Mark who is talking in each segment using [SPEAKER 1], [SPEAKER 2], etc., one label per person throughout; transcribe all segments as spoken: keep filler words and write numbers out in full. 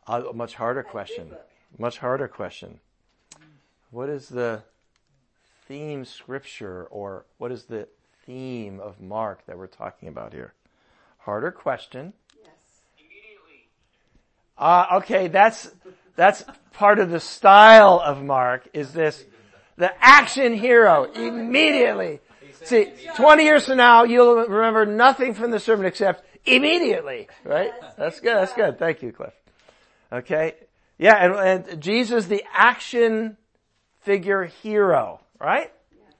[SPEAKER 1] A much harder question. Much harder question. What is the theme scripture, or what is the theme of Mark that we're talking about here? Harder question.
[SPEAKER 2] Yes.
[SPEAKER 3] Immediately.
[SPEAKER 1] Uh, okay, that's, that's part of the style of Mark, is this, the action hero, immediately. See, twenty years from now, you'll remember nothing from the sermon except immediately, right? That's good, that's good. Thank you, Cliff. Okay? Yeah, and, and Jesus, the action figure hero, right?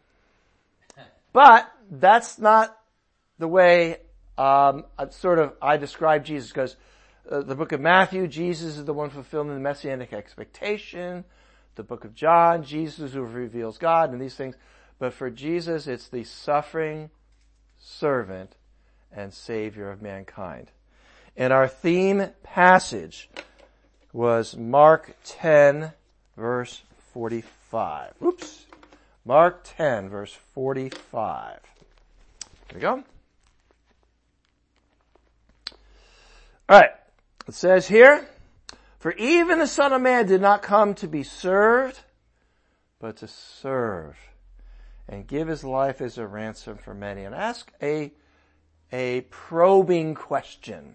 [SPEAKER 1] But that's not the way, um, sort of, I describe Jesus, because uh, the book of Matthew, Jesus is the one fulfilling the messianic expectation. The book of John, Jesus who reveals God and these things. But for Jesus, it's the suffering servant and Savior of mankind. And our theme passage was Mark ten, verse forty-five. Oops. Mark ten, verse forty-five. Here we go. Alright. It says here, for even the Son of Man did not come to be served, but to serve and give his life as a ransom for many. And ask a, a probing question.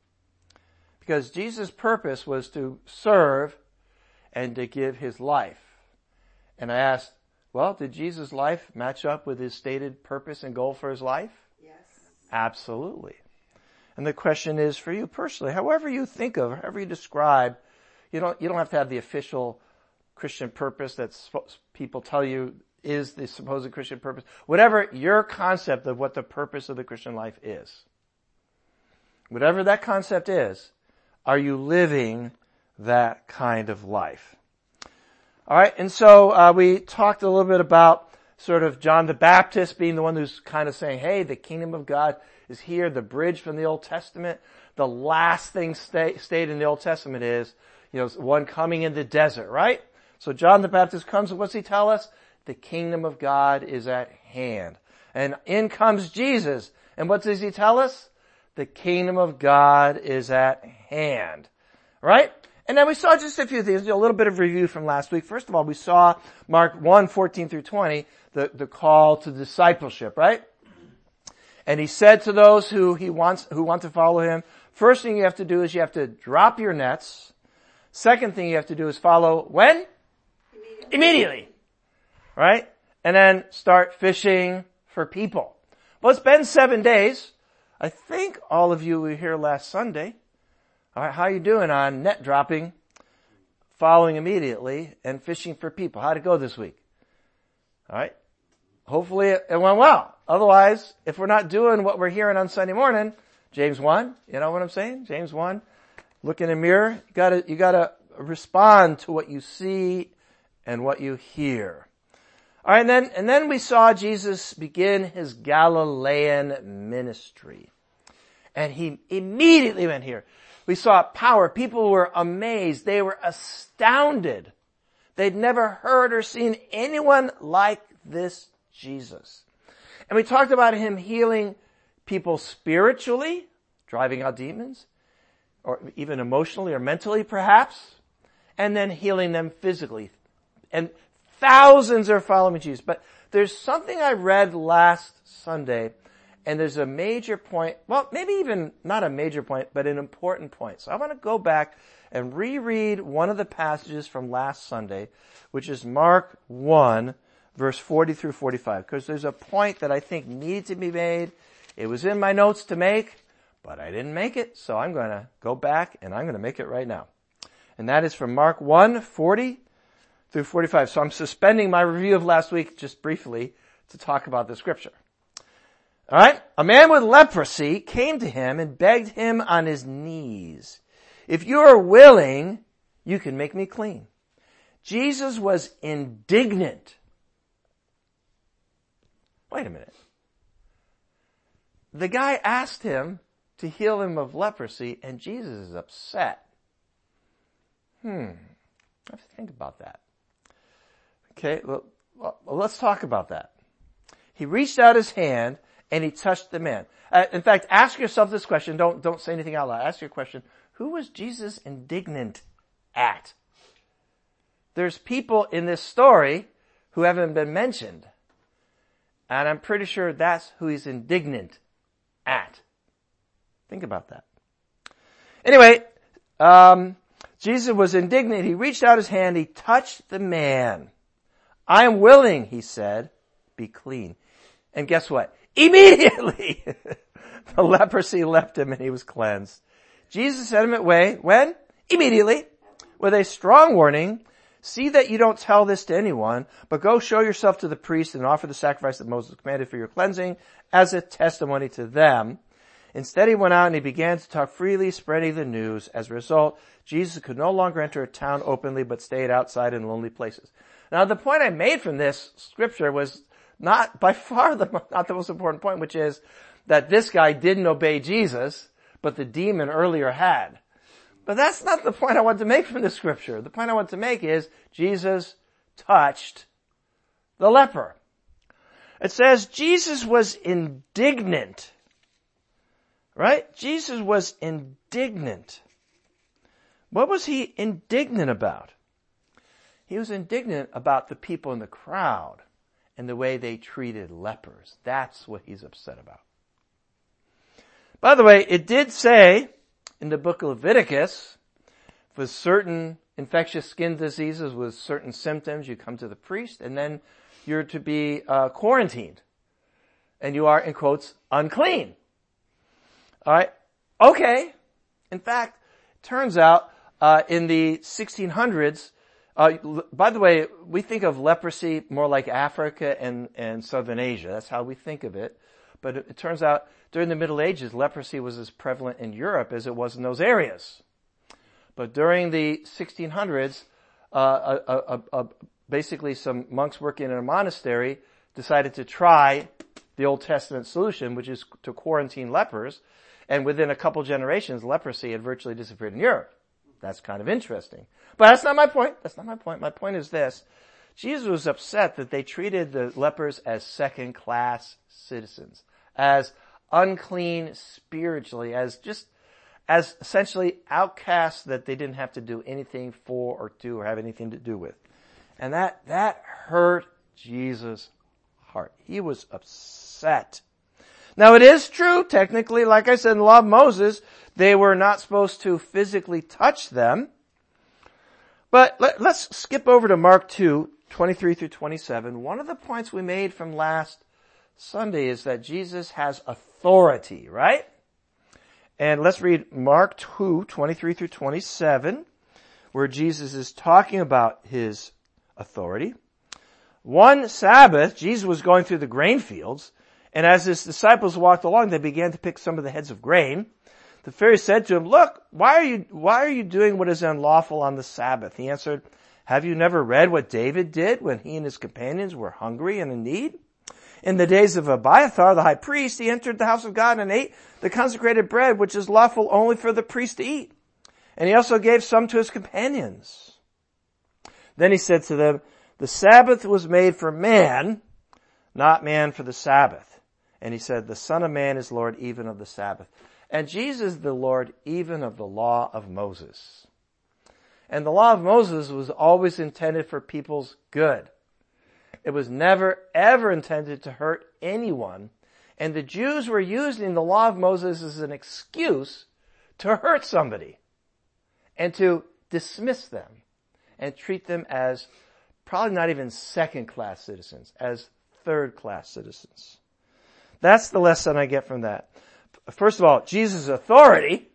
[SPEAKER 1] Because Jesus' purpose was to serve and to give his life. And I asked, well, did Jesus' life match up with his stated purpose and goal for his life?
[SPEAKER 2] Yes.
[SPEAKER 1] Absolutely. And the question is for you personally, however you think of, however you describe, you don't, you don't have to have the official Christian purpose that people tell you is the supposed Christian purpose. Whatever your concept of what the purpose of the Christian life is. Whatever that concept is, are you living that kind of life? All right, and so uh, we talked a little bit about sort of John the Baptist being the one who's kind of saying, hey, the kingdom of God is here, the bridge from the Old Testament. The last thing stay, stayed in the Old Testament is, you know, one coming in the desert, right? So John the Baptist comes, and what's he tell us? The kingdom of God is at hand. And in comes Jesus. And what does he tell us? The kingdom of God is at hand. Right? And then we saw just a few things, a little bit of review from last week. First of all, we saw Mark one, fourteen through twenty, the, the call to discipleship, right? And he said to those who he wants, who want to follow him, first thing you have to do is you have to drop your nets. Second thing you have to do is follow when?
[SPEAKER 2] Immediately.
[SPEAKER 1] Immediately. Right? And then start fishing for people. Well, it's been seven days. I think all of you were here last Sunday. All right, how you doing on net dropping, following immediately, and fishing for people? How'd it go this week? All right. Hopefully it went well. Otherwise, if we're not doing what we're hearing on Sunday morning, James one, you know what I'm saying? James one, look in the mirror. You gotta, you gotta respond to what you see and what you hear. All right, and then, and then we saw Jesus begin his Galilean ministry. And he immediately went here. We saw power. People were amazed. They were astounded. They'd never heard or seen anyone like this Jesus. And we talked about him healing people spiritually, driving out demons, or even emotionally or mentally perhaps, and then healing them physically. And thousands are following Jesus. But there's something I read last Sunday, and there's a major point, well, maybe even not a major point, but an important point. So I want to go back and reread one of the passages from last Sunday, which is Mark one, verse forty through forty-five, because there's a point that I think needed to be made. It was in my notes to make, but I didn't make it, so I'm going to go back and I'm going to make it right now. And that is from Mark one, forty through forty-five. So I'm suspending my review of last week just briefly to talk about the scripture. All right? A man with leprosy came to him and begged him on his knees, if you are willing, you can make me clean. Jesus was indignant. Wait a minute. The guy asked him to heal him of leprosy, and Jesus is upset. Hmm. I have to think about that. Okay, well, well, let's talk about that. He reached out his hand and he touched the man. Uh, in fact, ask yourself this question. Don't, don't say anything out loud. Ask your question. who was Jesus indignant at? There's people in this story who haven't been mentioned. And I'm pretty sure that's who he's indignant at. Think about that. Anyway, um, Jesus was indignant. He reached out his hand. He touched the man. I am willing, he said, be clean. And guess what? Immediately, the leprosy left him and he was cleansed. Jesus sent him away. When? Immediately. With a strong warning. See that you don't tell this to anyone, but go show yourself to the priest and offer the sacrifice that Moses commanded for your cleansing as a testimony to them. Instead, he went out and he began to talk freely, spreading the news. As a result, Jesus could no longer enter a town openly, but stayed outside in lonely places. Now, the point I made from this scripture was not by far the, not the most important point, which is that this guy didn't obey Jesus, but the demon earlier had. But that's not the point I want to make from this scripture. The point I want to make is Jesus touched the leper. It says Jesus was indignant. Right? Jesus was indignant. What was he indignant about? He was indignant about the people in the crowd and the way they treated lepers. That's what he's upset about. By the way, it did say in the book of Leviticus, for certain infectious skin diseases with certain symptoms, you come to the priest and then you're to be uh, quarantined. And you are, in quotes, unclean. All right. Okay. In fact, it turns out uh, in the sixteen hundreds, uh, by the way, we think of leprosy more like Africa and, and Southern Asia. That's how we think of it. But it, it turns out during the Middle Ages, leprosy was as prevalent in Europe as it was in those areas. But during the sixteen hundreds, uh, a, a, a, basically some monks working in a monastery decided to try the Old Testament solution, which is to quarantine lepers. And within a couple generations, leprosy had virtually disappeared in Europe. That's kind of interesting. But that's not my point. That's not my point. My point is this. Jesus was upset that they treated the lepers as second-class citizens, as unclean spiritually, as just, as essentially outcasts that they didn't have to do anything for or to or have anything to do with. And that, that hurt Jesus' heart. He was upset. Now it is true, technically, like I said in the law of Moses, they were not supposed to physically touch them. But let, let's skip over to Mark two, twenty-three through twenty-seven. One of the points we made from last Sunday is that Jesus has authority, right? And let's read Mark two, twenty-three through twenty-seven, where Jesus is talking about his authority. One Sabbath, Jesus was going through the grain fields, and as his disciples walked along, they began to pick some of the heads of grain. The Pharisees said to him, "Look, why are you, why are you doing what is unlawful on the Sabbath?" He answered, "Have you never read what David did when he and his companions were hungry and in need? In the days of Abiathar, the high priest, he entered the house of God and ate the consecrated bread, which is lawful only for the priest to eat. And he also gave some to his companions." Then he said to them, "The Sabbath was made for man, not man for the Sabbath." And he said, "The Son of Man is Lord even of the Sabbath." And Jesus is the Lord even of the law of Moses. And the law of Moses was always intended for people's good. It was never, ever intended to hurt anyone. And the Jews were using the law of Moses as an excuse to hurt somebody and to dismiss them and treat them as probably not even second-class citizens, as third-class citizens. That's the lesson I get from that. First of all, Jesus' authority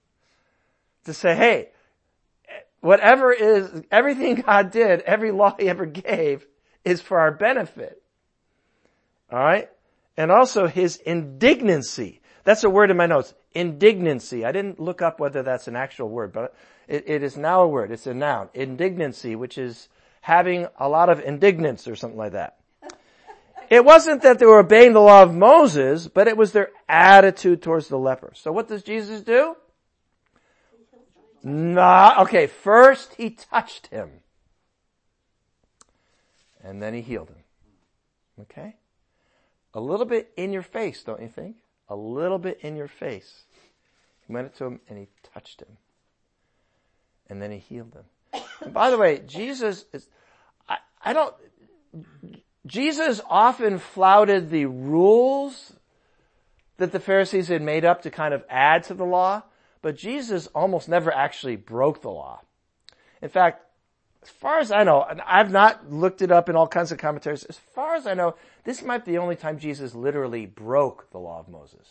[SPEAKER 1] to say, hey, whatever is, everything God did, every law he ever gave is for our benefit. Alright? And also his indignancy. That's a word in my notes. Indignancy. I didn't look up whether that's an actual word, but it, it is now a word. It's a noun. Indignancy, which is having a lot of indignance or something like that. It wasn't that they were obeying the law of Moses, but it was their attitude towards the leper. So what does Jesus do? Nah, okay, first he touched him. And then he healed him. Okay? A little bit in your face, don't you think? A little bit in your face. He went up to him and he touched him. And then he healed them. And by the way, Jesus is, I, I don't, Jesus often flouted the rules that the Pharisees had made up to kind of add to the law, but Jesus almost never actually broke the law. In fact, as far as I know, and I've not looked it up in all kinds of commentaries, as far as I know, this might be the only time Jesus literally broke the law of Moses.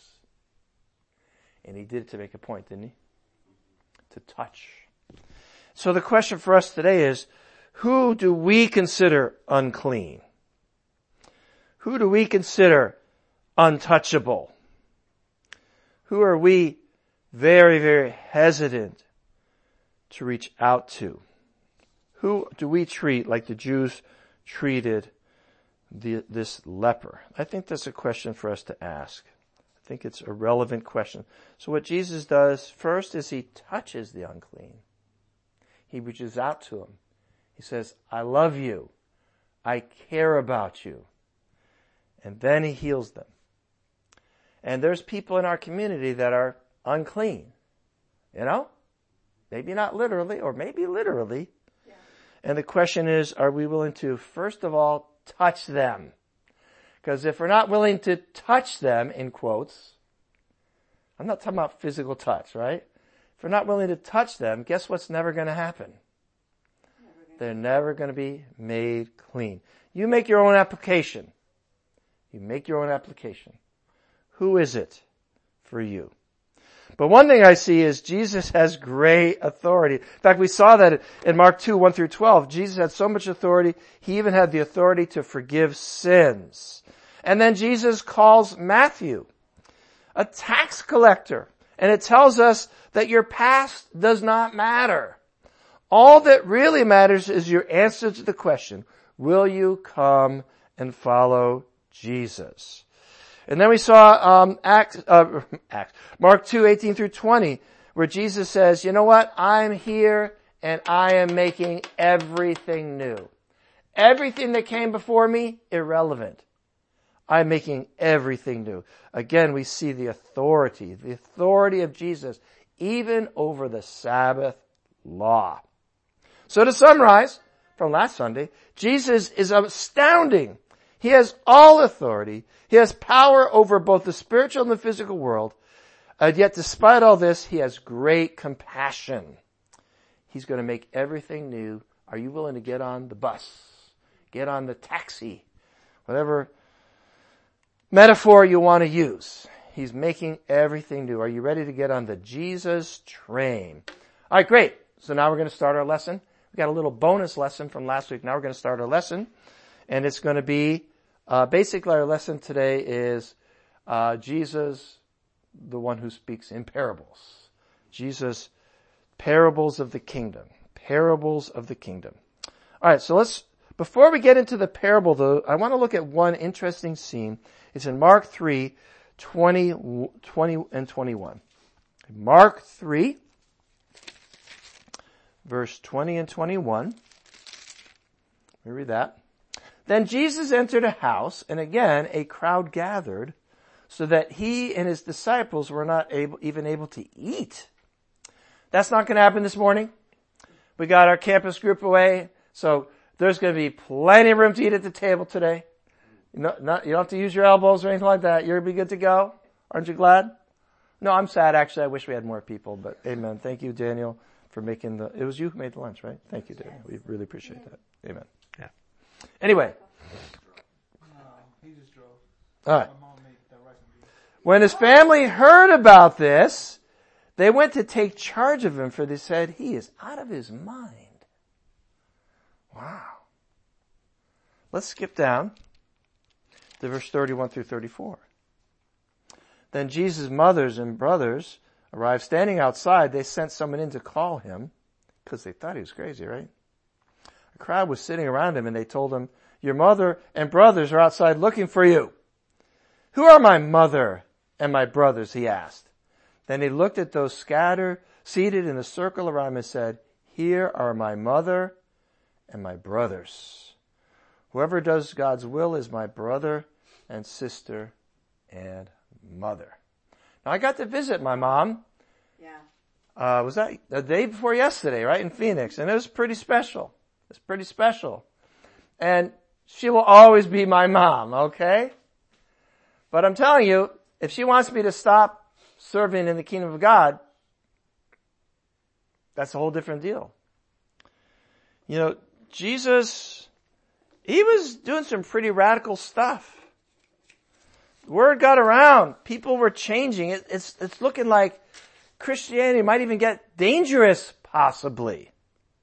[SPEAKER 1] And he did it to make a point, didn't he? To touch. So the question for us today is, who do we consider unclean? Who do we consider untouchable? Who are we very, very hesitant to reach out to? Who do we treat like the Jews treated the, this leper? I think that's a question for us to ask. I think it's a relevant question. So what Jesus does first is he touches the unclean. He reaches out to him. He says, I love you. I care about you. And then he heals them. And there's people in our community that are unclean. You know? Maybe not literally, or maybe literally. Yeah. And the question is, are we willing to, first of all, touch them? Because if we're not willing to touch them, in quotes, I'm not talking about physical touch, right? If we're not willing to touch them, guess what's never going to happen? Never They're never going to be made clean. You make your own application. You make your own application. Who is it for you? But one thing I see is Jesus has great authority. In fact, we saw that in Mark two, one through twelve. Jesus had so much authority, he even had the authority to forgive sins. And then Jesus calls Matthew a tax collector. And it tells us that your past does not matter. All that really matters is your answer to the question, will you come and follow Jesus? And then we saw um, Acts, uh, Acts, Mark two, eighteen through twenty, where Jesus says, you know what? I'm here and I am making everything new. Everything that came before me, irrelevant. I'm making everything new. Again, we see the authority, the authority of Jesus, even over the Sabbath law. So to summarize from last Sunday, Jesus is astounding. He has all authority. He has power over both the spiritual and the physical world. And yet despite all this, he has great compassion. He's going to make everything new. Are you willing to get on the bus? Get on the taxi? Whatever metaphor you want to use. He's making everything new. Are you ready to get on the Jesus train? All right, great. So now we're going to start our lesson. We got a little bonus lesson from last week. Now we're going to start our lesson. And it's going to be, uh, basically our lesson today is, uh, Jesus, the one who speaks in parables. Jesus, parables of the kingdom. Parables of the kingdom. All right, so let's, before we get into the parable though, I want to look at one interesting scene. It's in Mark three, twenty, twenty and twenty-one. Mark three, verse twenty and twenty-one. Let me read that. Then Jesus entered a house, and again a crowd gathered, so that he and his disciples were not able, even able to eat. That's not going to happen this morning. We got our campus group away, so there's going to be plenty of room to eat at the table today. You, know, not, you don't have to use your elbows or anything like that. You're going to be good to go. Aren't you glad? No, I'm sad. Actually, I wish we had more people, but amen. Thank you, Daniel, for making the, it was you who made the lunch, right? Thank you, Daniel. We really appreciate that. Amen. Yeah. Anyway.
[SPEAKER 2] He just drove.
[SPEAKER 1] All right. When his family heard about this, they went to take charge of him, for they said, he is out of his mind. Wow. Let's skip down to verse thirty-one through thirty-four. Then Jesus' mothers and brothers arrived. Standing outside, they sent someone in to call him, because they thought he was crazy, right? A crowd was sitting around him, and they told him, your mother and brothers are outside looking for you. Who are my mother and my brothers? He asked. Then he looked at those scattered, seated in a circle around him and said, here are my mother and my brothers. Whoever does God's will is my brother and sister and mother. Now I got to visit my mom.
[SPEAKER 3] Yeah.
[SPEAKER 1] uh, was that the day before yesterday, right, in Phoenix, and it was pretty special. It's pretty special. And she will always be my mom, okay? But I'm telling you, if she wants me to stop serving in the kingdom of God, that's a whole different deal. You know, Jesus, he was doing some pretty radical stuff. Word got around. People were changing. It, it's, it's looking like Christianity might even get dangerous, possibly.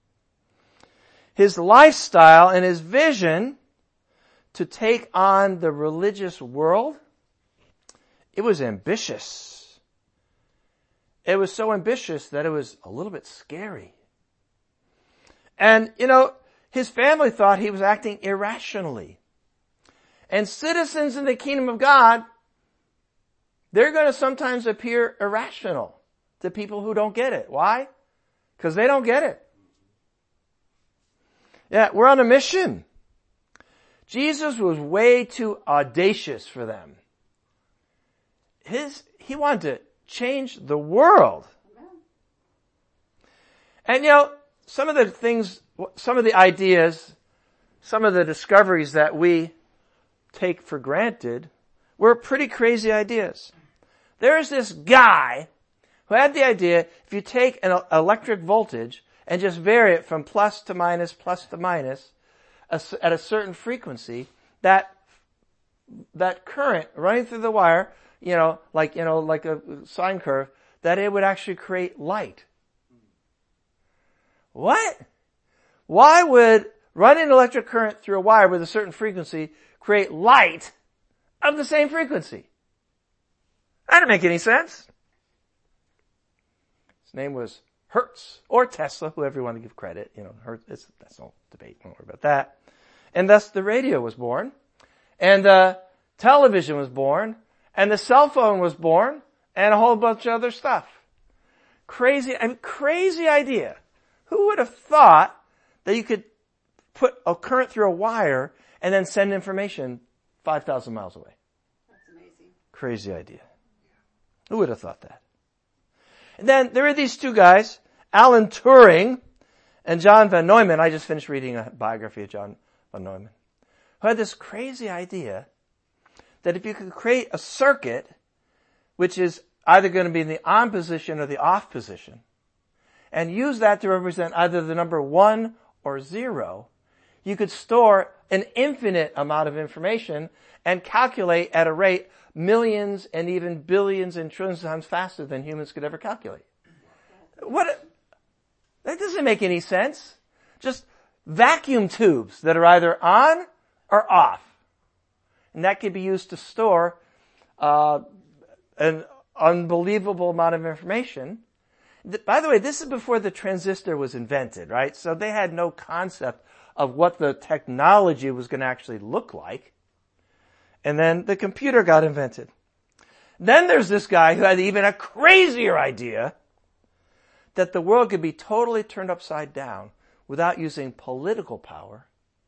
[SPEAKER 1] His lifestyle and his vision to take on the religious world, it was ambitious. It was so ambitious that it was a little bit scary. And, you know, his family thought he was acting irrationally. And citizens in the kingdom of God, they're going to sometimes appear irrational to people who don't get it. Why? Because they don't get it. Yeah, we're on a mission. Jesus was way too audacious for them. His, he wanted to change the world. And you know, some of the things, some of the ideas, some of the discoveries that we take for granted were pretty crazy ideas. There's this guy who had the idea, if you take an electric voltage and just vary it from plus to minus, plus to minus, at a certain frequency, that, that current running through the wire, you know, like, you know, like a sine curve, that it would actually create light. What? Why would running electric current through a wire with a certain frequency create light of the same frequency? That didn't make any sense. His name was Hertz or Tesla, whoever you want to give credit. You know, Hertz, it's, that's no debate. Don't worry about that. And thus the radio was born, and the television was born, and the cell phone was born, and a whole bunch of other stuff. Crazy, I mean, crazy idea. Who would have thought that you could put a current through a wire and then send information five thousand miles away?
[SPEAKER 3] That's amazing.
[SPEAKER 1] Crazy idea. Who would have thought that? And then there are these two guys, Alan Turing and John von Neumann. I just finished reading a biography of John von Neumann, who had this crazy idea that if you could create a circuit which is either going to be in the on position or the off position, and use that to represent either the number one or zero, you could store an infinite amount of information and calculate at a rate millions and even billions and trillions of times faster than humans could ever calculate. What? That doesn't make any sense. Just vacuum tubes that are either on or off. And that could be used to store uh, an unbelievable amount of information. By the way, this is before the transistor was invented, right? So they had no concept of what the technology was going to actually look like. And then the computer got invented. Then there's this guy who had even a crazier idea that the world could be totally turned upside down without using political power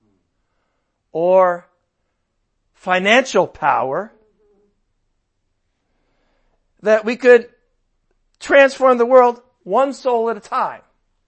[SPEAKER 1] or financial power. That we could transform the world one soul at a time,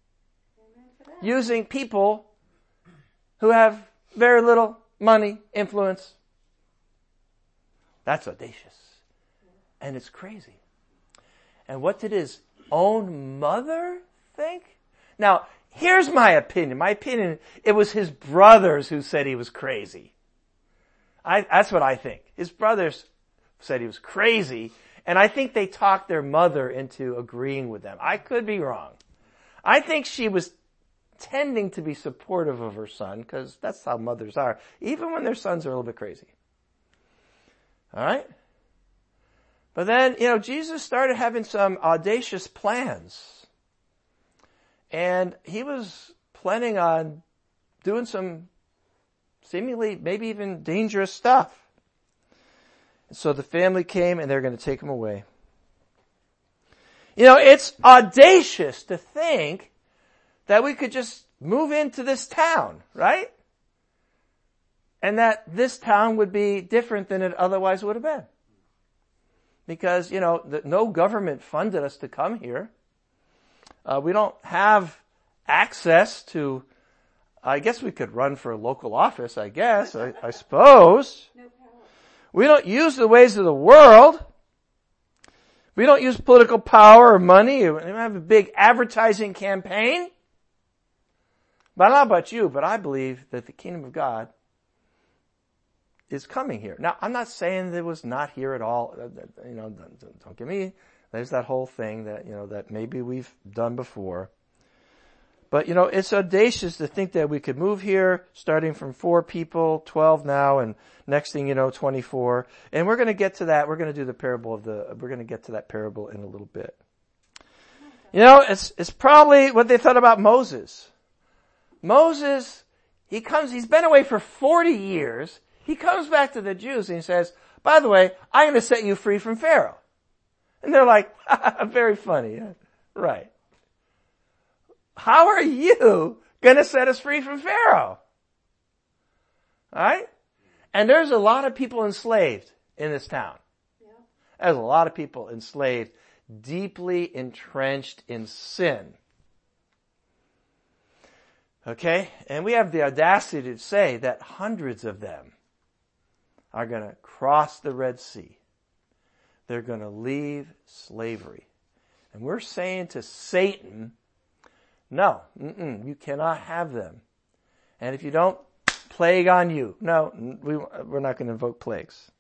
[SPEAKER 1] using people who have very little money, influence. That's audacious. And it's crazy. And what did his own mother think? Now, here's my opinion. My opinion, it was his brothers who said he was crazy. I, that's what I think. His brothers said he was crazy, and I think they talked their mother into agreeing with them. I could be wrong. I think she was tending to be supportive of her son, because that's how mothers are, even when their sons are a little bit crazy. All right? But then, you know, Jesus started having some audacious plans. And he was planning on doing some seemingly maybe even dangerous stuff. So the family came and they're going to take him away. You know, it's audacious to think that we could just move into this town, right? And that this town would be different than it otherwise would have been. Because, you know, the, no government funded us to come here. Uh, we don't have access to, I guess we could run for a local office, I guess, I, I suppose.
[SPEAKER 3] No power.
[SPEAKER 1] We don't use the ways of the world. We don't use political power or money. We don't have a big advertising campaign. But I don't know about you, but I believe that the kingdom of God is coming here. Now, I'm not saying that it was not here at all. You know, don't, don't get me. There's that whole thing that, you know, that maybe we've done before. But, you know, it's audacious to think that we could move here starting from four people, twelve now, and next thing you know, twenty-four. And we're going to get to that. We're going to do the parable of the, we're going to get to that parable in a little bit. You know, it's, it's probably what they thought about Moses. Moses, he comes, he's been away for forty years. He comes back to the Jews and he says, by the way, I'm going to set you free from Pharaoh. And they're like, very funny. Right. How are you going to set us free from Pharaoh? Alright? And there's a lot of people enslaved in this town.
[SPEAKER 3] Yeah.
[SPEAKER 1] There's a lot of people enslaved, deeply entrenched in sin. Okay? And we have the audacity to say that hundreds of them are going to cross the Red Sea. They're going to leave slavery. And we're saying to Satan, no, mm-mm, you cannot have them. And if you don't, plague on you. No, we, we're not going to invoke plagues.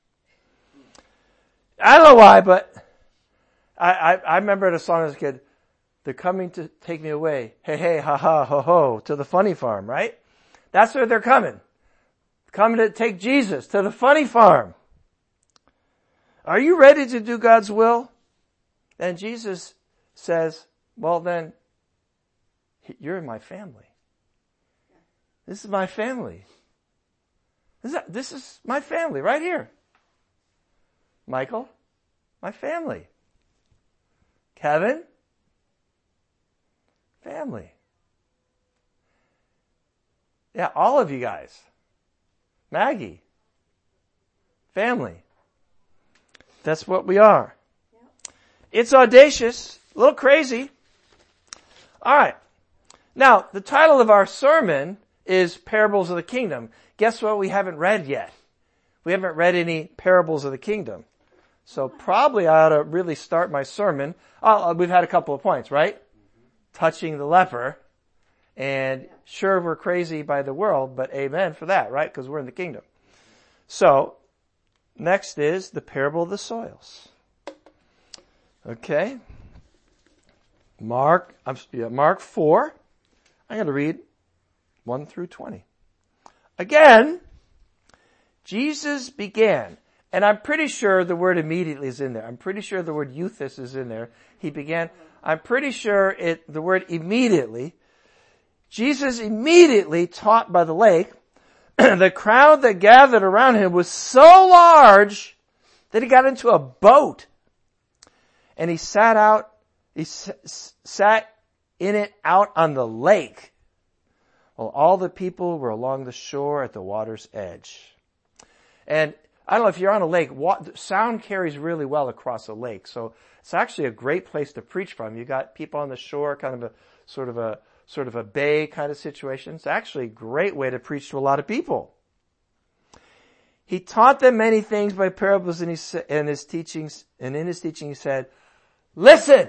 [SPEAKER 1] I don't know why, but I, I, I remember the song as a kid, they're coming to take me away. Hey, hey, ha, ha, ho, ho, to the funny farm, right? That's where they're coming. Coming to take Jesus to the funny farm. Are you ready to do God's will? And Jesus says, well then, you're in my family. This is my family. This is, this is my family right here. Michael, my family. Kevin, family. Yeah, all of you guys. Maggie, family. That's what we are.
[SPEAKER 3] Yep.
[SPEAKER 1] It's audacious, a little crazy. All right. Now, the title of our sermon is Parables of the Kingdom. Guess what we haven't read yet? We haven't read any parables of the kingdom. So probably I ought to really start my sermon. Oh, we've had a couple of points, right? Mm-hmm. Touching the leper. And sure, we're crazy by the world, but amen for that, right? Because we're in the kingdom. So, next is the parable of the soils. Okay. Mark, I'm, yeah, Mark four. I'm going to read one through twenty. Again, Jesus began, and I'm pretty sure the word immediately is in there. I'm pretty sure the word euthus is in there. He began. I'm pretty sure it, the word immediately. Jesus immediately taught by the lake. The crowd that gathered around him was so large that he got into a boat. And he sat out, he s- sat in it out on the lake, while all the people were along the shore at the water's edge. And I don't know if you're on a lake, sound carries really well across a lake. So it's actually a great place to preach from. You got people on the shore, kind of a sort of a sort of a bay kind of situation. It's actually a great way to preach to a lot of people. He taught them many things by parables in his, in his teachings, and in his teaching he said, listen!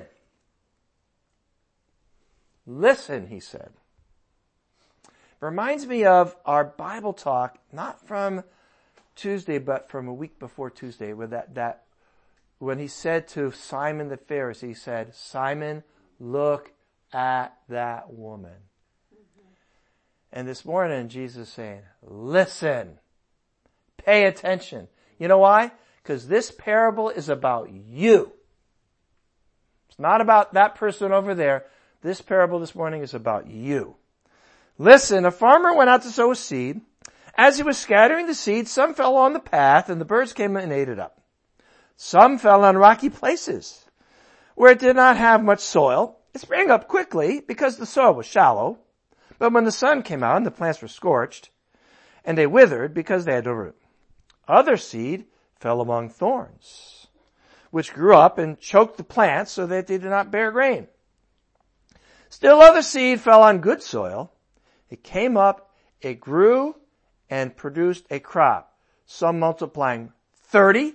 [SPEAKER 1] Listen, he said. Reminds me of our Bible talk, not from Tuesday, but from a week before Tuesday, where that, that, when he said to Simon the Pharisee, he said, Simon, look at that woman. Mm-hmm. And this morning, Jesus is saying, listen, pay attention. You know why? Because this parable is about you. It's not about that person over there. This parable this morning is about you. Listen, a farmer went out to sow a seed. As he was scattering the seed, some fell on the path, and the birds came and ate it up. Some fell on rocky places, where it did not have much soil. It sprang up quickly because the soil was shallow. But when the sun came out, the plants were scorched, and they withered because they had no root. Other seed fell among thorns, which grew up and choked the plants so that they did not bear grain. Still other seed fell on good soil. It came up, it grew, and produced a crop, some multiplying thirty.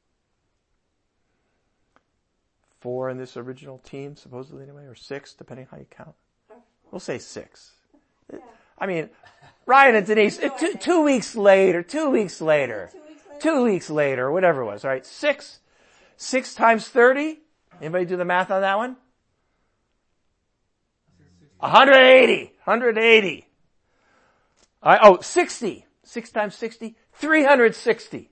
[SPEAKER 1] Four in this original team, supposedly anyway, or six, depending how you count. We'll say six. Yeah. I mean, Ryan and Denise, two, two weeks later, two weeks later, two weeks later, two weeks later, whatever it was, all right? Six, six times thirty. Anybody do the math on that one? one hundred eighty. one hundred eighty. All right, oh, sixty. Six times sixty, three hundred sixty.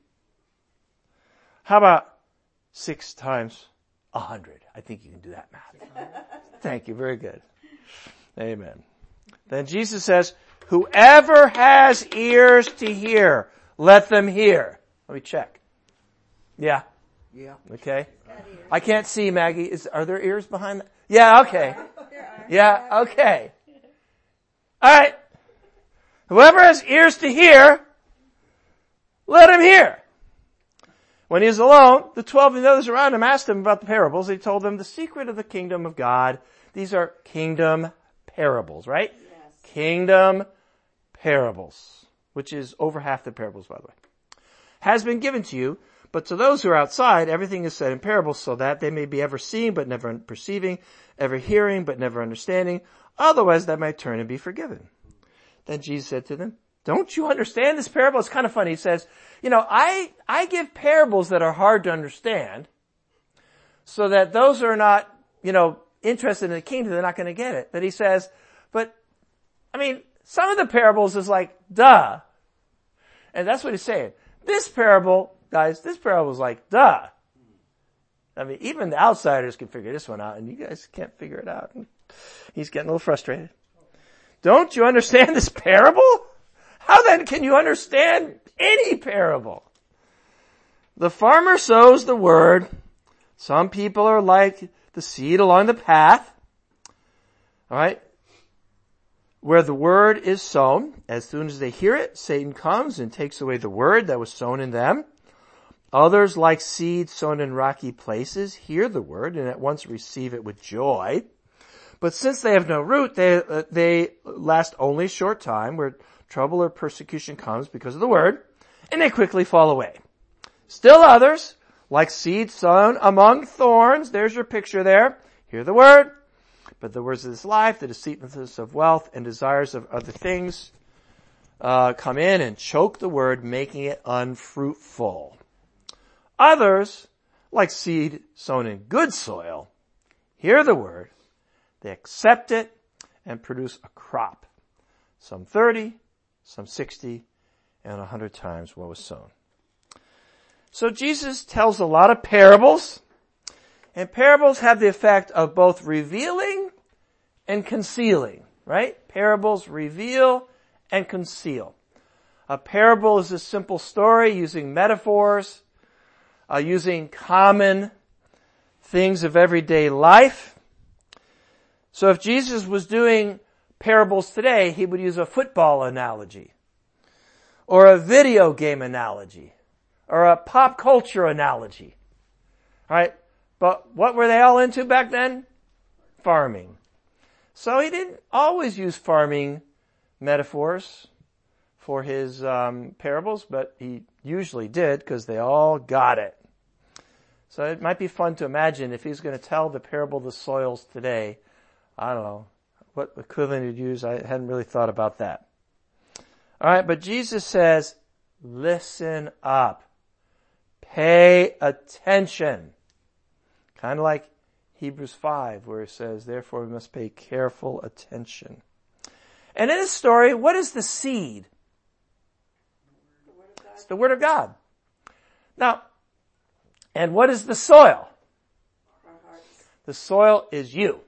[SPEAKER 1] How about six times one hundred? I think you can do that math. Thank you. Very good. Amen. Then Jesus says, whoever has ears to hear, let them hear. Let me check. Yeah.
[SPEAKER 2] Yeah.
[SPEAKER 1] Okay. I can't see, Maggie. Is, are there ears behind that? Yeah, okay. Yeah, okay. All right. Whoever has ears to hear, let him hear. When he was alone, the twelve and the others around him asked him about the parables. He told them the secret of the kingdom of God. These are kingdom parables, right? Yes. Kingdom parables, which is over half the parables, by the way, has been given to you. But to those who are outside, everything is said in parables so that they may be ever seeing but never perceiving, ever hearing but never understanding. Otherwise, they might turn and be forgiven. Then Jesus said to them, don't you understand this parable? It's kind of funny. He says, you know, I, I give parables that are hard to understand so that those who are not, you know, interested in the kingdom, they're not going to get it. But he says, but, I mean, some of the parables is like, duh. And that's what he's saying. This parable, guys, this parable is like, duh. I mean, even the outsiders can figure this one out, and you guys can't figure it out. He's getting a little frustrated. Don't you understand this parable? How then can you understand any parable? The farmer sows the word. Some people are like the seed along the path. All right? Where the word is sown. As soon as they hear it, Satan comes and takes away the word that was sown in them. Others, like seed sown in rocky places, hear the word and at once receive it with joy. But since they have no root, they uh, they last only a short time, where trouble or persecution comes because of the word, and they quickly fall away. Still others, like seed sown among thorns, there's your picture there, hear the word, but the words of this life, the deceitfulness of wealth and desires of other things, uh, come in and choke the word, making it unfruitful. Others, like seed sown in good soil, hear the word, they accept it and produce a crop. Some thirty, some sixty, and a hundred times what was sown. So Jesus tells a lot of parables, and parables have the effect of both revealing and concealing, right? Parables reveal and conceal. A parable is a simple story using metaphors, uh, using common things of everyday life. So if Jesus was doing parables today, he would use a football analogy, or a video game analogy, or a pop culture analogy. All right? But what were they all into back then? Farming. So he didn't always use farming metaphors for his um, parables, but he usually did because they all got it. So it might be fun to imagine if he's going to tell the parable of the soils today. I don't know what equivalent he'd use. I hadn't really thought about that. All right, but Jesus says, listen up. Pay attention. Kind of like Hebrews five, where it says, therefore we must pay careful attention. And in this story, what is the seed?
[SPEAKER 3] The Word of God.
[SPEAKER 1] It's the Word of God. Now, and what is the soil?
[SPEAKER 3] Our hearts.
[SPEAKER 1] The soil is you.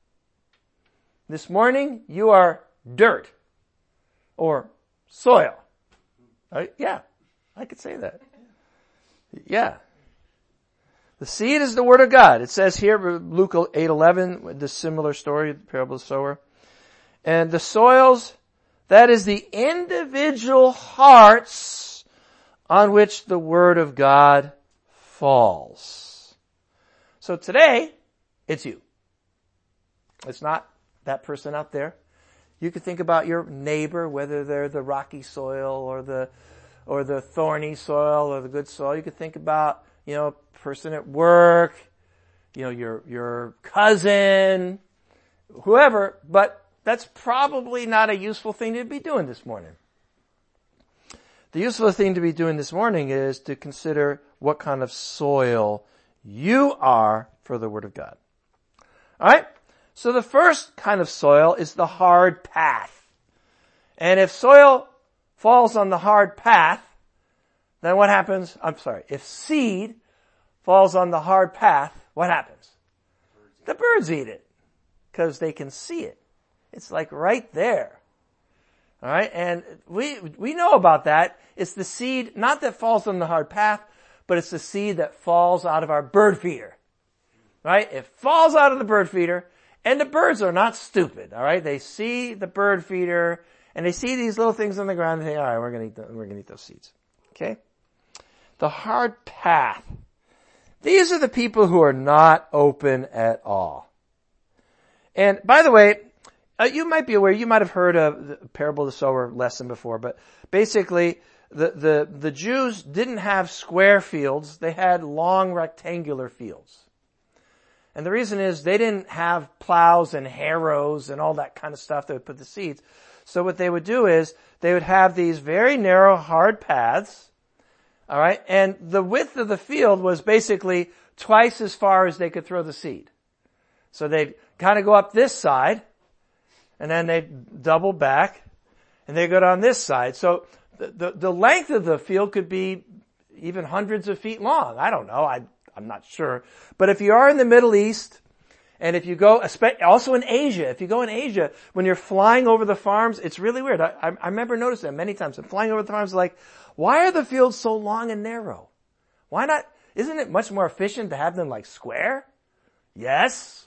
[SPEAKER 1] This morning, you are dirt or soil. Uh, yeah, I could say that. Yeah. The seed is the Word of God. It says here, Luke eight eleven, the similar story, the parable of the sower. And the soils, that is the individual hearts on which the Word of God falls. So today, it's you. It's not that person out there. You could think about your neighbor, whether they're the rocky soil or the, or the thorny soil or the good soil. You could think about, you know, a person at work, you know, your, your cousin, whoever, but that's probably not a useful thing to be doing this morning. The useful thing to be doing this morning is to consider what kind of soil you are for the Word of God. Alright? So the first kind of soil is the hard path. And if soil falls on the hard path, then what happens? I'm sorry. If seed falls on the hard path, what happens? The birds eat it. Because they can see it. It's like right there. Alright? And we, we know about that. It's the seed, not that falls on the hard path, but it's the seed that falls out of our bird feeder. Right? It falls out of the bird feeder, and the birds are not stupid. Alright? They see the bird feeder, and they see these little things on the ground, and they say, alright, we're gonna eat the, we're gonna eat those seeds. Okay? The hard path. These are the people who are not open at all. And by the way, uh, you might be aware, you might have heard of the parable of the sower lesson before, but basically the, the, the Jews didn't have square fields, they had long rectangular fields. And the reason is they didn't have plows and harrows and all that kind of stuff that would put the seeds. So what they would do is they would have these very narrow, hard paths, alright, and the width of the field was basically twice as far as they could throw the seed. So they'd kind of go up this side, and then they'd double back, and they go down this side. So the, the, the length of the field could be even hundreds of feet long. I don't know. I, I'm not sure. But if you are in the Middle East, and if you go, also in Asia, if you go in Asia, when you're flying over the farms, it's really weird. I, I, I remember noticing that many times. I'm flying over the farms like, why are the fields so long and narrow? Why not? Isn't it much more efficient to have them like square? Yes.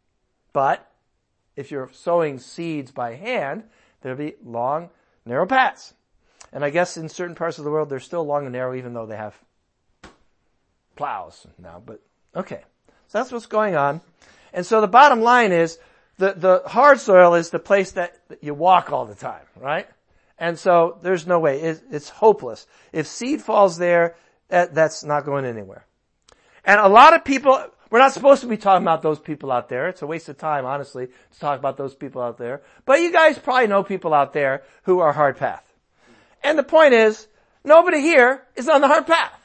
[SPEAKER 1] But if you're sowing seeds by hand, there'll be long, narrow paths. And I guess in certain parts of the world, they're still long and narrow, even though they have plows now. But okay, so that's what's going on. And so the bottom line is, the the hard soil is the place that you walk all the time, right? And so there's no way. It's, it's hopeless. If seed falls there, that, that's not going anywhere. And a lot of people, we're not supposed to be talking about those people out there. It's a waste of time, honestly, to talk about those people out there. But you guys probably know people out there who are hard path. And the point is, nobody here is on the hard path.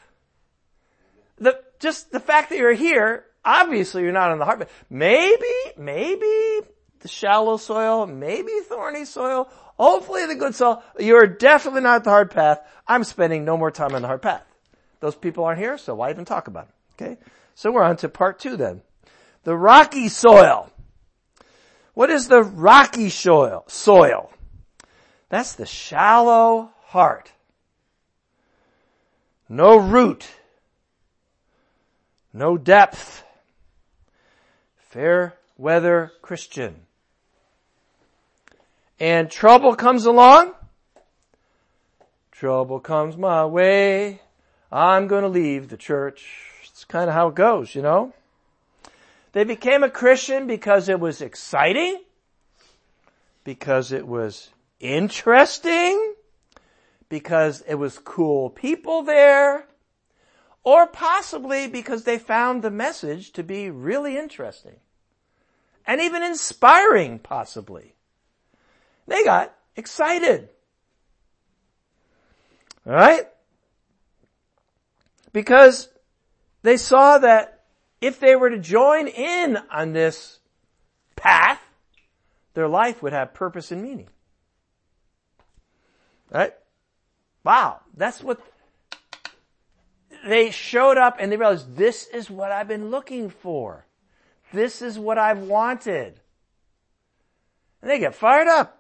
[SPEAKER 1] The, just the fact that you're here, obviously you're not on the hard path. Maybe, maybe the shallow soil, maybe thorny soil, hopefully the good soil. You're definitely not at the hard path. I'm spending no more time on the hard path. Those people aren't here, so why even talk about it? Okay? So we're on to part two then. The rocky soil. What is the rocky soil? Soil. That's the shallow heart. No root. No depth. Fair weather Christian. And trouble comes along. Trouble comes my way. I'm going to leave the church. It's kind of how it goes, you know. They became a Christian because it was exciting, because it was interesting, because it was cool people there, or possibly because they found the message to be really interesting and even inspiring, possibly. They got excited. All right? Because they saw that if they were to join in on this path, their life would have purpose and meaning. Right? Wow. That's what they showed up, and they realized, this is what I've been looking for. This is what I've wanted. And they get fired up.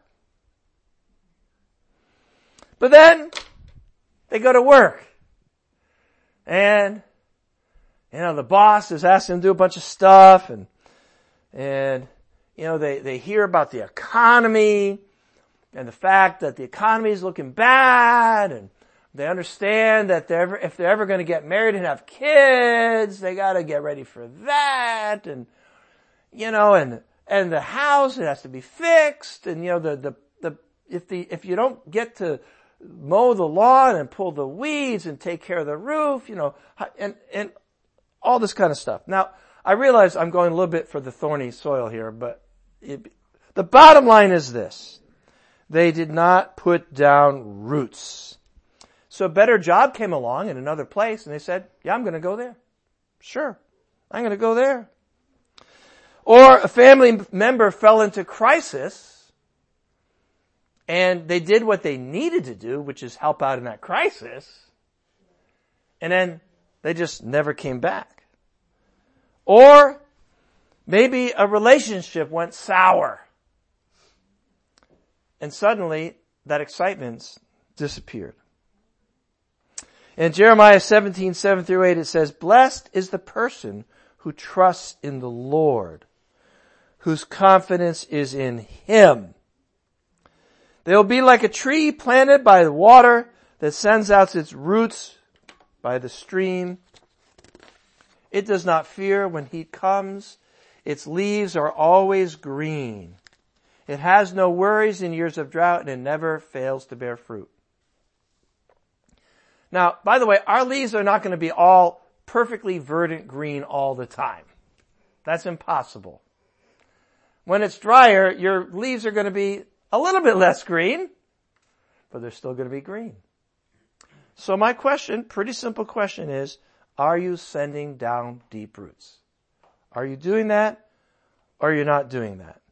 [SPEAKER 1] But then they go to work. And, you know, the boss is asking them to do a bunch of stuff, and, and, you know, they, they hear about the economy and the fact that the economy is looking bad, and they understand that they're ever, if they're ever going to get married and have kids, they got to get ready for that, and, you know, and, and the house, it has to be fixed, and you know, the, the, the, if the, if you don't get to mow the lawn and pull the weeds and take care of the roof, you know, and, and all this kind of stuff. Now, I realize I'm going a little bit for the thorny soil here, but it, the bottom line is this. They did not put down roots. So a better job came along in another place, and they said, yeah, I'm going to go there. Sure, I'm going to go there. Or a family member fell into crisis, and they did what they needed to do, which is help out in that crisis, and then they just never came back. Or maybe a relationship went sour, and suddenly that excitement disappeared. In Jeremiah seventeen, seven through eight, it says, blessed is the person who trusts in the Lord, whose confidence is in Him. They will be like a tree planted by the water that sends out its roots by the stream. It does not fear when heat comes. Its leaves are always green. It has no worries in years of drought, and it never fails to bear fruit. Now, by the way, our leaves are not going to be all perfectly verdant green all the time. That's impossible. When it's drier, your leaves are going to be a little bit less green, but they're still going to be green. So my question, pretty simple question is, are you sending down deep roots? Are you doing that, or are you not doing that?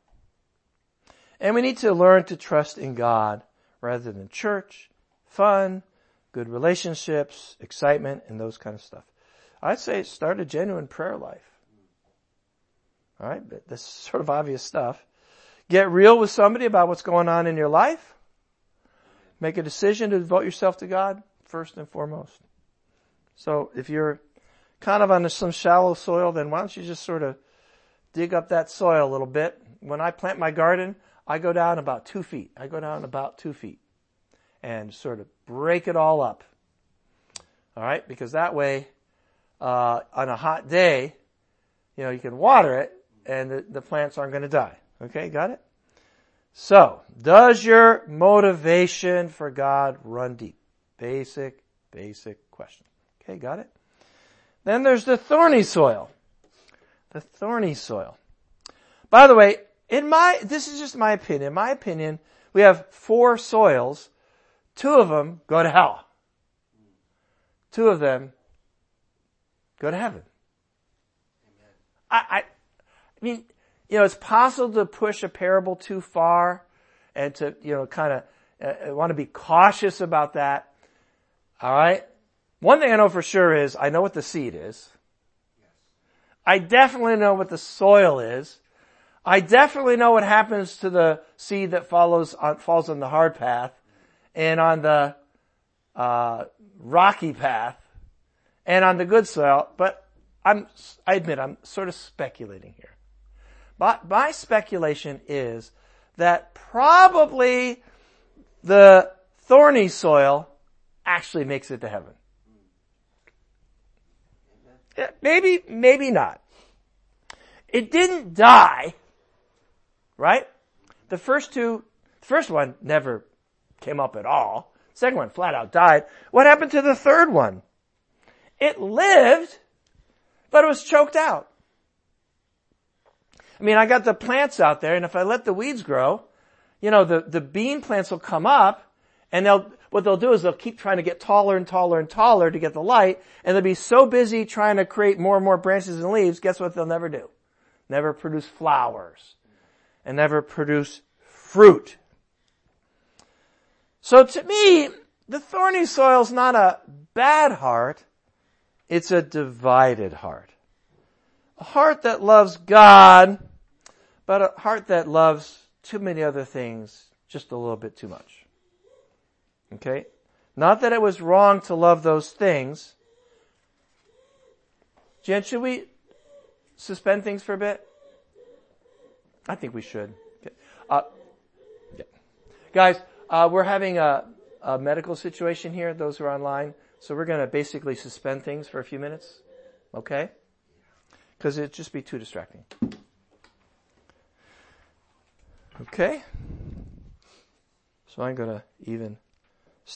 [SPEAKER 1] And we need to learn to trust in God rather than church, fun, good relationships, excitement, and those kind of stuff. I'd say start a genuine prayer life. All right, but this is sort of obvious stuff. Get real with somebody about what's going on in your life. Make a decision to devote yourself to God first and foremost. So if you're kind of on some shallow soil, then why don't you just sort of dig up that soil a little bit. When I plant my garden, I go down about two feet. I go down about two feet and sort of break it all up. All right, because that way, uh, on a hot day, you know, you can water it and the, the plants aren't going to die. Okay, got it? So, does your motivation for God run deep? Basic, basic question. Okay, got it? Then there's the thorny soil. The thorny soil. By the way, in my, this is just my opinion. In my opinion, we have four soils. Two of them go to hell. Two of them go to heaven. I, I, I mean, you know, it's possible to push a parable too far and to, you know, kind of uh, want to be cautious about that. All right? One thing I know for sure is I know what the seed is. I definitely know what the soil is. I definitely know what happens to the seed that follows on, falls on the hard path and on the uh rocky path and on the good soil. But I'm, I admit I'm sort of speculating here. But my speculation is that probably the thorny soil actually makes it to heaven. Yeah, maybe, maybe not. It didn't die, right? The first two, the first one never came up at all. The second one flat out died. What happened to the third one? It lived, but it was choked out. I mean, I got the plants out there, and if I let the weeds grow, you know, the, the bean plants will come up, and they'll, what they'll do is they'll keep trying to get taller and taller and taller to get the light, and they'll be so busy trying to create more and more branches and leaves, guess what they'll never do? Never produce flowers, and never produce fruit. So to me, the thorny soil is not a bad heart, it's a divided heart. A heart that loves God, but a heart that loves too many other things just a little bit too much. Okay? Not that it was wrong to love those things. Jen, should we suspend things for a bit? I think we should. Okay. Uh, yeah. Guys, uh, we're having a, a medical situation here, those who are online. So we're going to basically suspend things for a few minutes. Okay? Because it'd just be too distracting. Okay. So I'm going to even